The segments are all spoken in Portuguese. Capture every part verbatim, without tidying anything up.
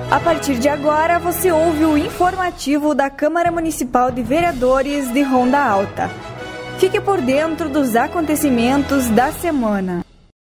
A partir de agora, você ouve o informativo da Câmara Municipal de Vereadores de Ronda Alta. Fique por dentro dos acontecimentos da semana.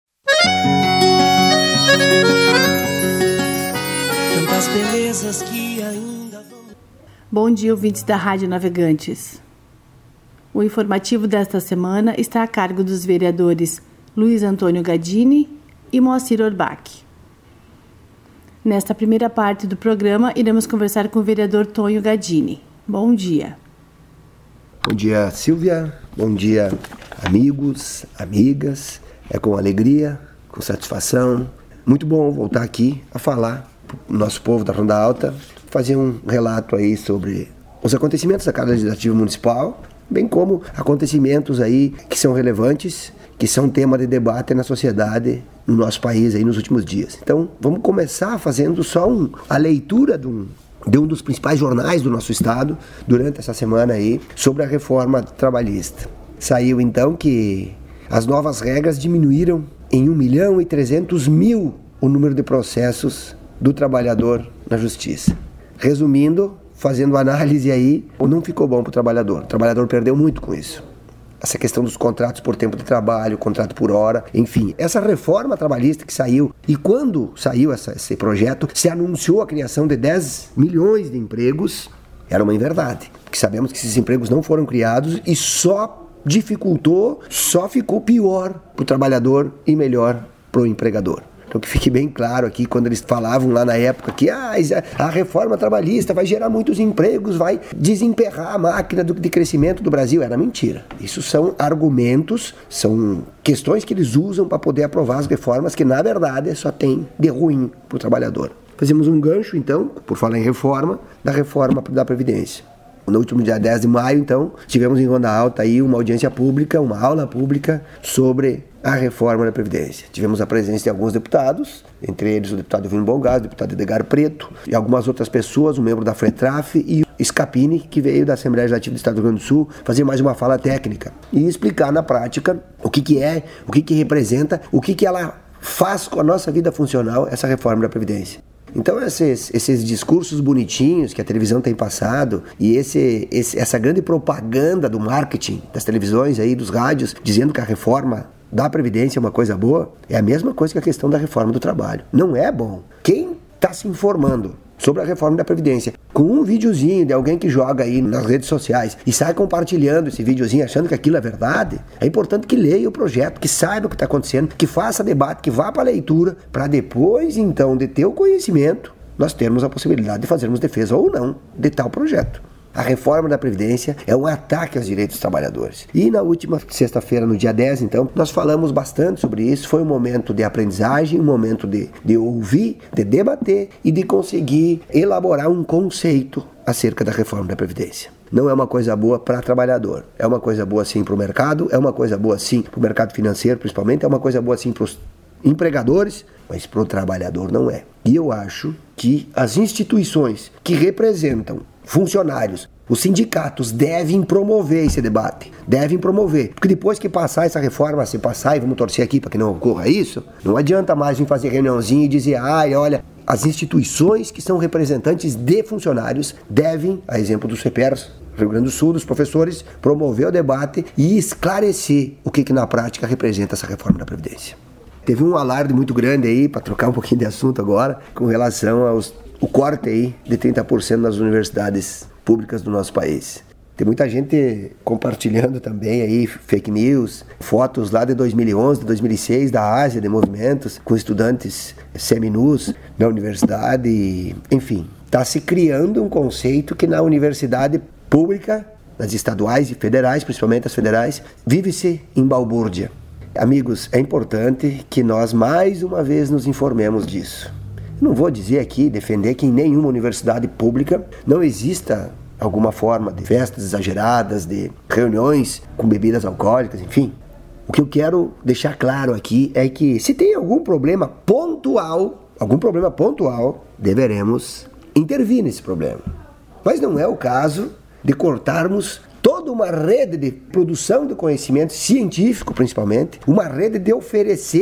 Tantas belezas que ainda vão... Bom dia, ouvintes da Rádio Navegantes. O informativo desta semana está a cargo dos vereadores Luiz Antônio Gadini e Moacir Orbach. Nesta primeira parte do programa, iremos conversar com o vereador Tonho Gadini. Bom dia. Bom dia, Silvia. Bom dia, amigos, amigas. É com alegria, com satisfação. Muito bom voltar aqui a falar para o nosso povo da Ronda Alta, fazer um relato aí sobre os acontecimentos da Casa Legislativa Municipal, bem como acontecimentos aí que são relevantes, que são tema de debate na sociedade no nosso país aí nos últimos dias. Então, vamos começar fazendo só um, a leitura de um, de um dos principais jornais do nosso estado durante essa semana aí sobre a reforma trabalhista. Saiu então que as novas regras diminuíram em um milhão e trezentos mil o número de processos do trabalhador na justiça. Resumindo, fazendo análise aí, não ficou bom para o trabalhador. O trabalhador perdeu muito com isso. Essa questão dos contratos por tempo de trabalho, contrato por hora, enfim. Essa reforma trabalhista que saiu, e quando saiu essa, esse projeto, se anunciou a criação de dez milhões de empregos, era uma inverdade. Porque sabemos que esses empregos não foram criados e só dificultou, só ficou pior para o trabalhador e melhor para o empregador. Então que fique bem claro aqui, quando eles falavam lá na época que ah, a reforma trabalhista vai gerar muitos empregos, vai desemperrar a máquina do, de crescimento do Brasil. Era mentira. Isso são argumentos, são questões que eles usam para poder aprovar as reformas que na verdade só tem de ruim para o trabalhador. Fazemos um gancho então, por falar em reforma, da reforma da Previdência. No último dia dez de maio, então, tivemos em Ronda Alta aí uma audiência pública, uma aula pública sobre a reforma da Previdência. Tivemos a presença de alguns deputados, entre eles o deputado Vino Bongás, o deputado Edgar Preto e algumas outras pessoas, um membro da FRETRAF e o Scapini, que veio da Assembleia Legislativa do Estado do Rio Grande do Sul, fazer mais uma fala técnica e explicar na prática o que, que é, o que, que representa, o que, que ela faz com a nossa vida funcional, essa reforma da Previdência. Então esses, esses discursos bonitinhos que a televisão tem passado e esse, esse, essa grande propaganda do marketing das televisões aí, dos rádios, dizendo que a reforma da Previdência é uma coisa boa, é a mesma coisa que a questão da reforma do trabalho. Não é bom. Quem está se informando sobre a reforma da Previdência com um videozinho de alguém que joga aí nas redes sociais e sai compartilhando esse videozinho achando que aquilo é verdade, é importante que leia o projeto, que saiba o que está acontecendo, que faça debate, que vá para a leitura, para depois então de ter o conhecimento, nós termos a possibilidade de fazermos defesa ou não de tal projeto. A reforma da Previdência é um ataque aos direitos dos trabalhadores. E na última sexta-feira, no dia dez, então, nós falamos bastante sobre isso. Foi um momento de aprendizagem, um momento de, de ouvir, de debater e de conseguir elaborar um conceito acerca da reforma da Previdência. Não é uma coisa boa para o trabalhador. É uma coisa boa sim para o mercado, é uma coisa boa sim para o mercado financeiro, principalmente, é uma coisa boa sim para os empregadores, mas para o trabalhador não é. E eu acho que as instituições que representam funcionários, os sindicatos devem promover esse debate, devem promover, porque depois que passar essa reforma, se passar, e vamos torcer aqui para que não ocorra isso, não adianta mais vir fazer reuniãozinha e dizer, ai, olha, as instituições que são representantes de funcionários devem, a exemplo dos C P Rs, Rio Grande do Sul, dos professores, promover o debate e esclarecer o que, que na prática representa essa reforma da Previdência. Teve um alarde muito grande aí, para trocar um pouquinho de assunto agora, com relação aos o corte aí de trinta por cento nas universidades públicas do nosso país. Tem muita gente compartilhando também aí fake news, fotos lá de dois mil e onze, de dois mil e seis, da Ásia, de movimentos, com estudantes seminus na universidade, enfim. Está se criando um conceito que na universidade pública, nas estaduais e federais, principalmente as federais, vive-se em balbúrdia. Amigos, é importante que nós mais uma vez nos informemos disso. Não vou dizer aqui, defender que em nenhuma universidade pública não exista alguma forma de festas exageradas, de reuniões com bebidas alcoólicas, enfim. O que eu quero deixar claro aqui é que se tem algum problema pontual, algum problema pontual, deveremos intervir nesse problema. Mas não é o caso de cortarmos toda uma rede de produção de conhecimento científico, principalmente, uma rede de oferecer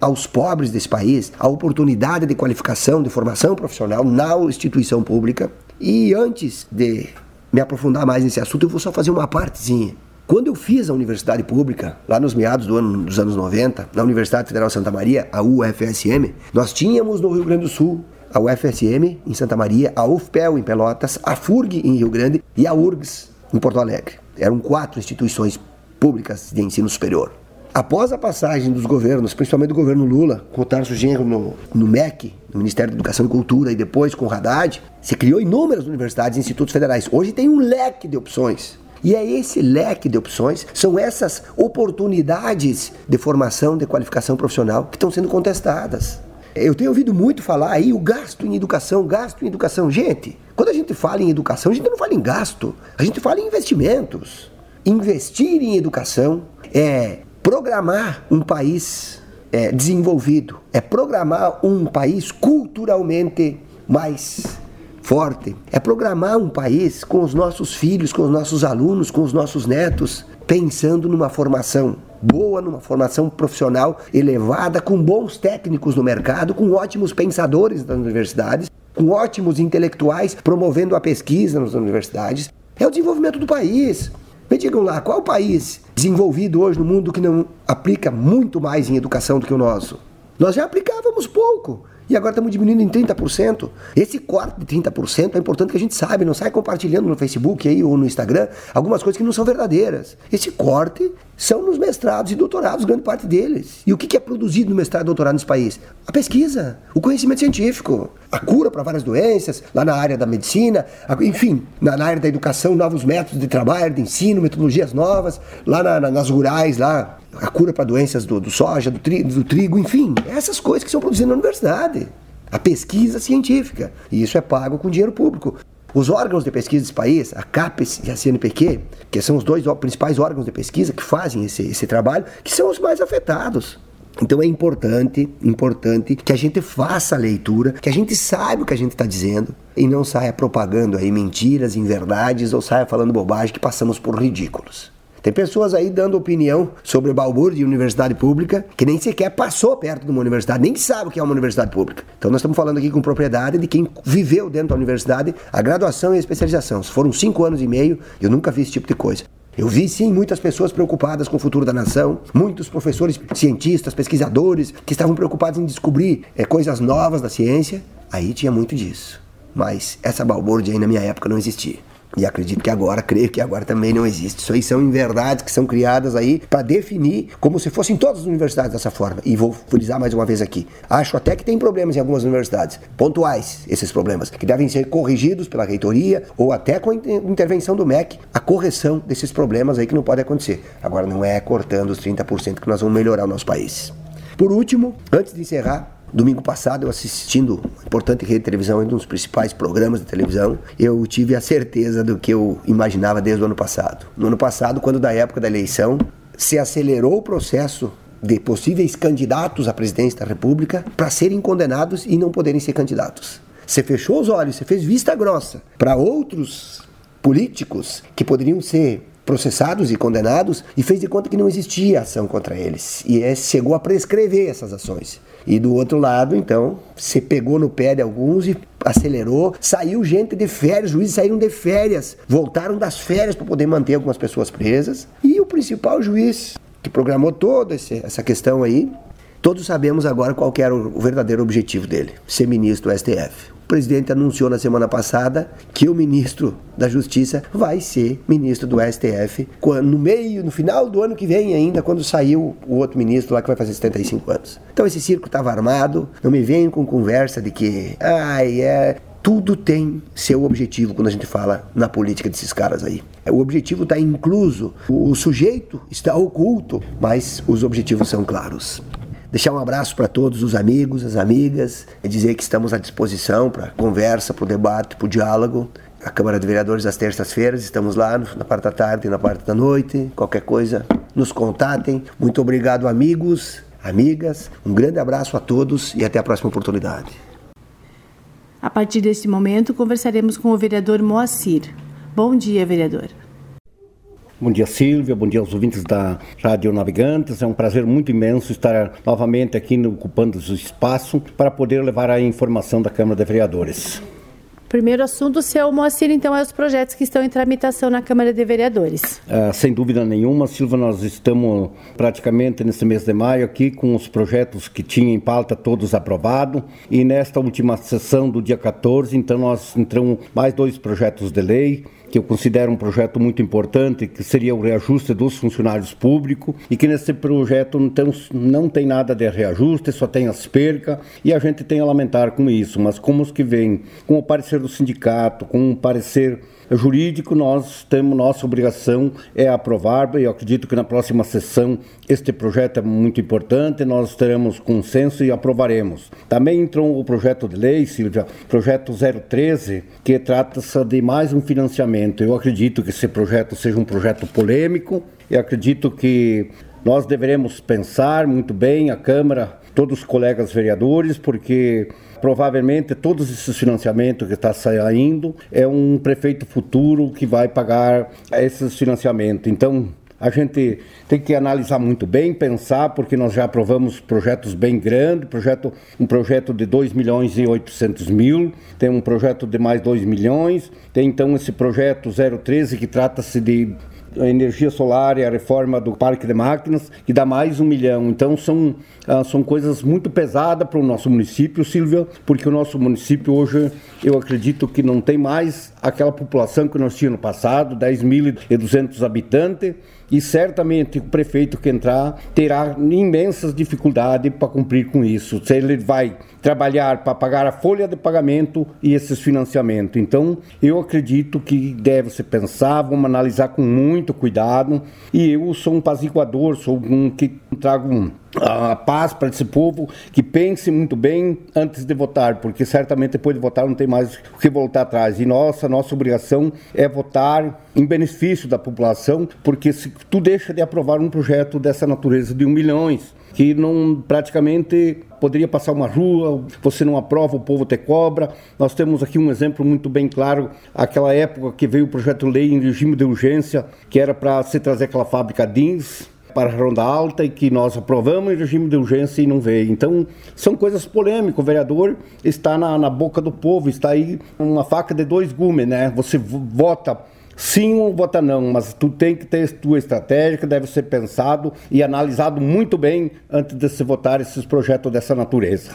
aos pobres desse país a oportunidade de qualificação, de formação profissional na instituição pública. E antes de me aprofundar mais nesse assunto, eu vou só fazer uma partezinha. Quando eu fiz a universidade pública, lá nos meados do ano, dos anos noventa, na Universidade Federal Santa Maria, a U F S M, nós tínhamos no Rio Grande do Sul a U F S M em Santa Maria, a U F P E L em Pelotas, a F U R G em Rio Grande e a U R G S em Porto Alegre. Eram quatro instituições públicas de ensino superior. Após a passagem dos governos, principalmente do governo Lula, com o Tarso Genro no, no M E C, no Ministério da Educação e Cultura, e depois com o Haddad, se criou inúmeras universidades e institutos federais. Hoje tem um leque de opções. E é esse leque de opções, são essas oportunidades de formação, de qualificação profissional que estão sendo contestadas. Eu tenho ouvido muito falar aí o gasto em educação, gasto em educação. Gente, quando a gente fala em educação, a gente não fala em gasto, a gente fala em investimentos. Investir em educação é programar um país é, desenvolvido, é programar um país culturalmente mais forte, é programar um país com os nossos filhos, com os nossos alunos, com os nossos netos, pensando numa formação boa, numa formação profissional elevada, com bons técnicos no mercado, com ótimos pensadores nas universidades, com ótimos intelectuais promovendo a pesquisa nas universidades. É o desenvolvimento do país. Me digam lá, qual país desenvolvido hoje no mundo que não aplica muito mais em educação do que o nosso? Nós já aplicávamos pouco. E agora estamos diminuindo em trinta por cento. Esse corte de trinta por cento é importante que a gente saiba, não sai compartilhando no Facebook aí, ou no Instagram algumas coisas que não são verdadeiras. Esse corte são nos mestrados e doutorados, grande parte deles. E o que é produzido no mestrado e doutorado nesse país? A pesquisa, o conhecimento científico, a cura para várias doenças, lá na área da medicina, enfim, na área da educação, novos métodos de trabalho, de ensino, metodologias novas, lá na, na, nas rurais, lá, a cura para doenças do, do soja, do trigo, do trigo, enfim, essas coisas que são produzidas na universidade. A pesquisa científica. E isso é pago com dinheiro público. Os órgãos de pesquisa desse país, a CAPES e a C N P Q, que são os dois principais órgãos de pesquisa que fazem esse, esse trabalho, que são os mais afetados. Então é importante, importante que a gente faça a leitura, que a gente saiba o que a gente está dizendo e não saia propagando aí mentiras, inverdades ou saia falando bobagem que passamos por ridículos. Tem pessoas aí dando opinião sobre o balbúrdio de universidade pública que nem sequer passou perto de uma universidade, nem sabe o que é uma universidade pública. Então nós estamos falando aqui com propriedade de quem viveu dentro da universidade a graduação e a especialização. Se foram cinco anos e meio, eu nunca vi esse tipo de coisa. Eu vi sim muitas pessoas preocupadas com o futuro da nação, muitos professores, cientistas, pesquisadores que estavam preocupados em descobrir é, coisas novas da ciência. Aí tinha muito disso. Mas essa balbúrdia aí na minha época não existia. E acredito que agora, creio que agora também não existe. Isso aí são inverdades que são criadas aí para definir como se fossem todas as universidades dessa forma. E vou frisar mais uma vez aqui. Acho até que tem problemas em algumas universidades, pontuais esses problemas, que devem ser corrigidos pela reitoria ou até com a intervenção do M E C, a correção desses problemas aí que não pode acontecer. Agora não é cortando os trinta por cento que nós vamos melhorar o nosso país. Por último, antes de encerrar, domingo passado, eu assistindo a importante rede de televisão, um dos principais programas de televisão, eu tive a certeza do que eu imaginava desde o ano passado. No ano passado, quando da época da eleição, se acelerou o processo de possíveis candidatos à presidência da República para serem condenados e não poderem ser candidatos. Você fechou os olhos, você fez vista grossa para outros políticos que poderiam ser processados e condenados e fez de conta que não existia ação contra eles. E é, chegou a prescrever essas ações. E do outro lado, então, você pegou no pé de alguns e acelerou, saiu gente de férias, os juízes saíram de férias, voltaram das férias para poder manter algumas pessoas presas. E o principal juiz que programou toda essa questão aí, todos sabemos agora qual que era o verdadeiro objetivo dele, ser ministro do S T F. O presidente anunciou na semana passada que o ministro da Justiça vai ser ministro do S T F no meio, no final do ano que vem ainda, quando saiu o outro ministro lá que vai fazer setenta e cinco anos. Então esse circo estava armado, não me venham com conversa de que, ai, é... Tudo tem seu objetivo quando a gente fala na política desses caras aí. O objetivo está incluso, o sujeito está oculto, mas os objetivos são claros. Deixar um abraço para todos os amigos, as amigas, e dizer que estamos à disposição para conversa, para o debate, para o diálogo. A Câmara de Vereadores às terças-feiras, estamos lá na parte da tarde e na parte da noite. Qualquer coisa, nos contatem. Muito obrigado, amigos, amigas. Um grande abraço a todos e até a próxima oportunidade. A partir deste momento, conversaremos com o vereador Moacir. Bom dia, vereador. Bom dia, Silvia. Bom dia aos ouvintes da Rádio Navegantes. É um prazer muito imenso estar novamente aqui ocupando o espaço para poder levar a informação da Câmara de Vereadores. Primeiro assunto, seu Moacir, então, é os projetos que estão em tramitação na Câmara de Vereadores. Ah, sem dúvida nenhuma, Silvia, nós estamos praticamente nesse mês de maio aqui com os projetos que tinham em pauta todos aprovados, e nesta última sessão do dia quatorze, então nós entramos mais dois projetos de lei, que eu considero um projeto muito importante, que seria o reajuste dos funcionários públicos, e que nesse projeto não tem, não tem nada de reajuste, só tem as percas, e a gente tem a lamentar com isso, mas como os que vêm com o parecer do sindicato, com o parecer jurídico, nós temos, nossa obrigação é aprovar, e eu acredito que na próxima sessão este projeto é muito importante, nós teremos consenso e aprovaremos. Também entrou o projeto de lei, Silvia, projeto zero treze, que trata-se de mais um financiamento. Eu acredito que esse projeto seja um projeto polêmico, eu acredito que nós deveremos pensar muito bem, a Câmara, todos os colegas vereadores, porque provavelmente todos esses financiamentos que está saindo é um prefeito futuro que vai pagar esses financiamentos. Então, a gente tem que analisar muito bem, pensar, porque nós já aprovamos projetos bem grandes, projeto, um projeto de dois milhões e oitocentos mil, tem um projeto de mais dois milhões, tem então esse projeto zero treze que trata-se de a energia solar e a reforma do parque de máquinas, que dá mais um milhão. Então são, ah, são coisas muito pesadas para o nosso município, Silvia, porque o nosso município hoje, eu acredito que não tem mais aquela população que nós tínhamos no passado, dez mil e duzentos habitantes, e certamente o prefeito que entrar terá imensas dificuldades para cumprir com isso. Se ele vai trabalhar para pagar a folha de pagamento e esses financiamentos. Então, eu acredito que deve se pensar, vamos analisar com muito cuidado, e eu sou um apaziguador, sou um que trago um a paz para esse povo, que pense muito bem antes de votar, porque certamente depois de votar não tem mais o que voltar atrás. E nossa, nossa obrigação é votar em benefício da população, porque se tu deixa de aprovar um projeto dessa natureza de um milhões, que não praticamente poderia passar uma rua, você não aprova, o povo te cobra. Nós temos aqui um exemplo muito bem claro, aquela época que veio o projeto de lei em regime de urgência, que era para se trazer aquela fábrica D I N S para a Ronda Alta, e que nós aprovamos em regime de urgência e não veio. Então, são coisas polêmicas. O vereador está na, na boca do povo, está aí uma faca de dois gumes, né? Você vota sim ou vota não, mas tu tem que ter a tua estratégia, que deve ser pensado e analisado muito bem antes de se votar esses projetos dessa natureza.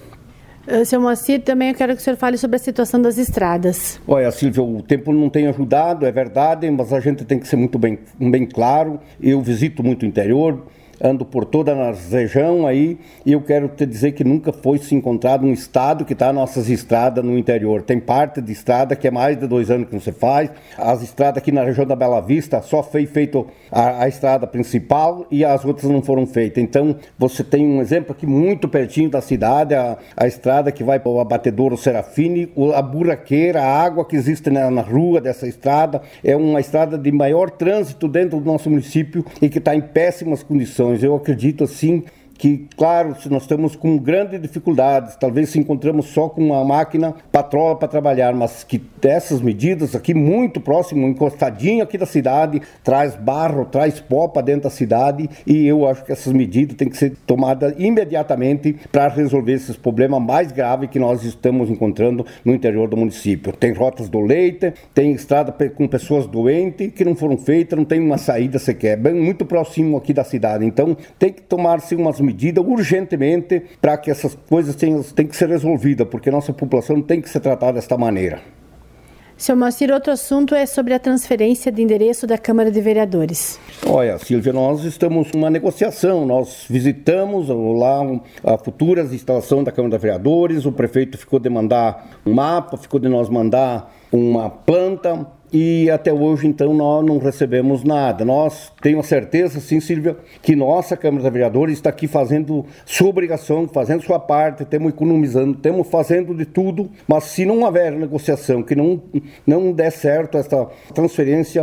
Seu Moacir, também eu quero que o senhor fale sobre a situação das estradas. Olha, Silvia, o tempo não tem ajudado, é verdade, mas a gente tem que ser muito bem, bem claro. Eu visito muito o interior, ando por toda a região aí, e eu quero te dizer que nunca foi se encontrado um estado que está nossas estradas no interior. Tem parte de estrada que é mais de dois anos que não se faz. As estradas aqui na região da Bela Vista só foi feito a, a estrada principal e as outras não foram feitas. Então você tem um exemplo aqui muito pertinho da cidade, a, a estrada que vai para o abatedouro Serafine, a buraqueira, a água que existe na, na rua dessa estrada, é uma estrada de maior trânsito dentro do nosso município e que está em péssimas condições. Eu acredito assim que, claro, se nós estamos com grandes dificuldades, talvez se encontramos só com uma máquina patroa para trabalhar, mas que dessas medidas aqui muito próximo, encostadinho aqui da cidade, traz barro, traz pó para dentro da cidade, e eu acho que essas medidas têm que ser tomadas imediatamente para resolver esses problemas mais graves que nós estamos encontrando no interior do município. Tem rotas do leite, tem estrada com pessoas doentes que não foram feitas, não tem uma saída sequer, bem muito próximo aqui da cidade. Então tem que tomar-se umas medida urgentemente para que essas coisas tenham, tenham que ser resolvidas, porque a nossa população tem que ser tratada desta maneira. Seu Moacir, outro assunto é sobre a transferência de endereço da Câmara de Vereadores. Olha, Silvia, nós estamos numa negociação, nós visitamos lá a futuras instalação da Câmara de Vereadores, o prefeito ficou de mandar um mapa, ficou de nós mandar uma planta, e até hoje, então, nós não recebemos nada. Nós temos certeza, sim, Silvia, que nossa Câmara de Vereadores está aqui fazendo sua obrigação, fazendo sua parte, estamos economizando, estamos fazendo de tudo, mas se não houver negociação, que não, não der certo essa transferência,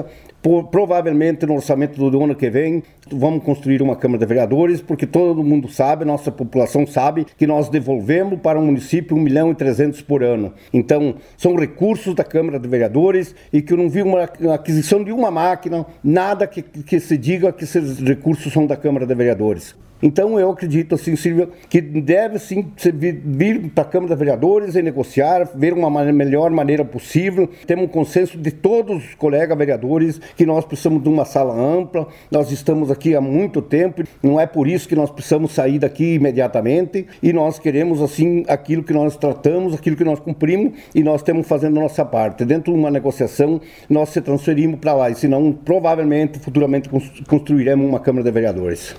por, provavelmente no orçamento do ano que vem, vamos construir uma Câmara de Vereadores, porque todo mundo sabe, nossa população sabe, que nós devolvemos para o município um milhão e trezentos por ano. Então, são recursos da Câmara de Vereadores e que eu não vi uma aquisição de uma máquina, nada que, que se diga que esses recursos são da Câmara de Vereadores. Então eu acredito, assim, Silvia, que deve sim vir, vir para a Câmara de Vereadores e negociar, ver uma man- melhor maneira possível. Temos um consenso de todos os colegas vereadores que nós precisamos de uma sala ampla. Nós estamos aqui há muito tempo, não é por isso que nós precisamos sair daqui imediatamente, e nós queremos, assim, aquilo que nós tratamos, aquilo que nós cumprimos, e nós estamos fazendo a nossa parte. Dentro de uma negociação, nós se transferimos para lá, e senão, provavelmente, futuramente, construiremos uma Câmara de Vereadores.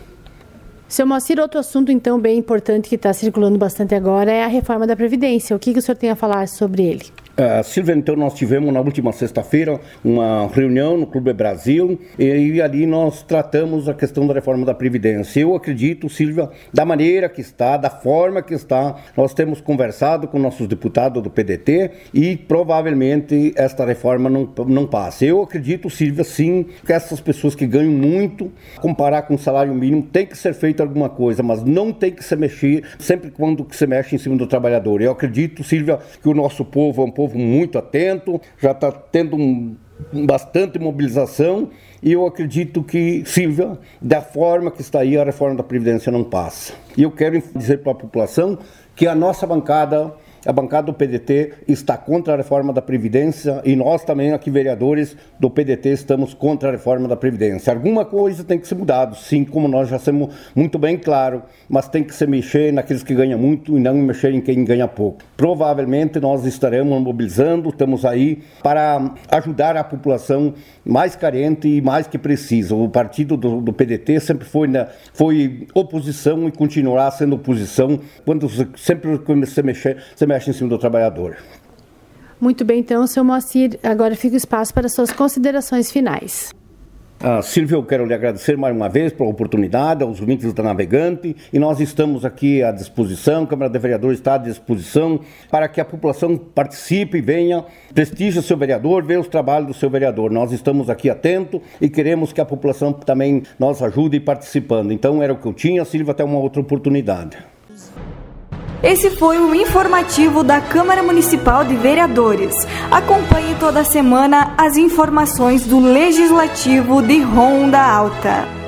Seu Moacir, outro assunto, então, bem importante que está circulando bastante agora é a reforma da Previdência. O que, que o senhor tem a falar sobre ele? Uh, Silvia, então nós tivemos na última sexta-feira uma reunião no Clube Brasil e, e ali nós tratamos a questão da reforma da Previdência. Eu acredito, Silvia, da maneira que está, da forma que está, nós temos conversado com nossos deputados do P D T e provavelmente esta reforma não, não passa. Eu acredito, Silvia, sim, que essas pessoas que ganham muito, comparar com o salário mínimo, tem que ser feita alguma coisa, mas não tem que se mexer sempre quando se mexe em cima do trabalhador. Eu acredito, Silvia, que o nosso povo é um povo muito atento, já está tendo um, bastante mobilização, e eu acredito que, Silvia, da forma que está aí, a reforma da Previdência não passa. E eu quero dizer para a população que a nossa bancada, a bancada do P D T, está contra a reforma da Previdência, e nós também, aqui, vereadores do P D T, estamos contra a reforma da Previdência. Alguma coisa tem que ser mudado, sim, como nós já somos muito bem claro, mas tem que se mexer naqueles que ganham muito e não mexer em quem ganha pouco. Provavelmente nós estaremos mobilizando, estamos aí para ajudar a população mais carente e mais que precisa. O partido do, do P D T sempre foi, né, foi oposição e continuará sendo oposição quando sempre se mexer, se mexe em cima do trabalhador. Muito bem, então, seu Moacir, agora fica o espaço para suas considerações finais. Ah, Silvia, eu quero lhe agradecer mais uma vez pela oportunidade, aos ouvintes da Navegante, e nós estamos aqui à disposição, a Câmara de Vereadores está à disposição para que a população participe e venha, prestigie o seu vereador, veja os trabalhos do seu vereador. Nós estamos aqui atentos e queremos que a população também nos ajude participando. Então era o que eu tinha, Silvia, até uma outra oportunidade. Esse foi o informativo da Câmara Municipal de Vereadores. Acompanhe toda semana as informações do Legislativo de Ronda Alta.